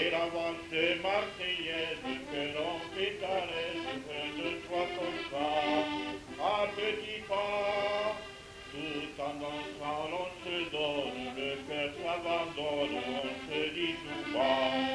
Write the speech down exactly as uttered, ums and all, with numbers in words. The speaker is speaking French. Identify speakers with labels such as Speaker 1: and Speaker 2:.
Speaker 1: Et la valse marseillaise que l'on fait à l'aise, de soit comme ça, à petits pas. Tout en dansant, l'on se donne, le cœur s'abandonne, on se dit tout bas.